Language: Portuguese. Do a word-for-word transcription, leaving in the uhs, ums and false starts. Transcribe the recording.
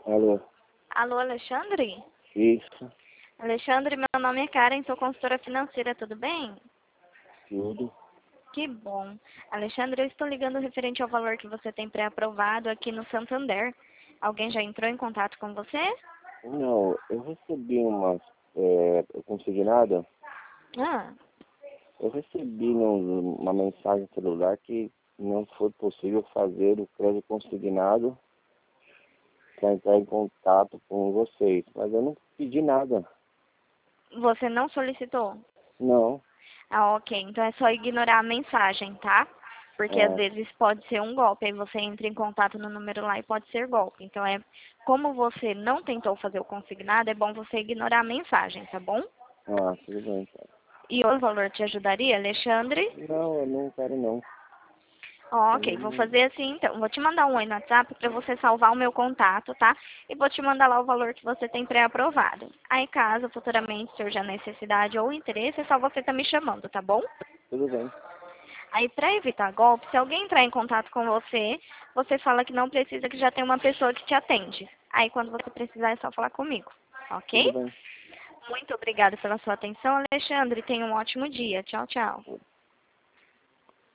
Alô? Alô, Alexandre? Isso, Alexandre, meu nome é Karen, sou consultora financeira, tudo bem? tudo. Que bom. Alexandre, eu estou ligando referente ao valor que você tem pré-aprovado aqui no Santander. Alguém já entrou em contato com você? Não, eu recebi uma é, consignada, Ah, eu recebi num- uma mensagem celular que não foi possível fazer o crédito consignado para entrar em contato com vocês, mas eu não pedi nada. você não solicitou? Não. Ah, ok. Então é só ignorar a mensagem, tá? Porque às Ah, vezes pode ser um golpe, aí você entra em contato no número lá e pode ser golpe. Então é como você não tentou fazer o consignado, é bom você ignorar a mensagem, tá bom? ah, tudo bem, cara. E o valor te ajudaria, Alexandre? Não, eu não quero não. Ó, Eu ok, vou não- fazer assim então. Vou te mandar um oi no WhatsApp para você salvar o meu contato, tá? E vou te mandar lá o valor que você tem pré-aprovado. Aí, caso futuramente surja necessidade ou interesse, é só você estar me chamando, tá bom? Tudo bem. Aí, para evitar golpe, se alguém entrar em contato com você, você fala que não precisa, que já tem uma pessoa que te atende. Aí, quando você precisar, é só falar comigo, Tudo ok? bem. Muito obrigada pela sua atenção, Alexandre. Tenha um ótimo dia. Tchau, tchau.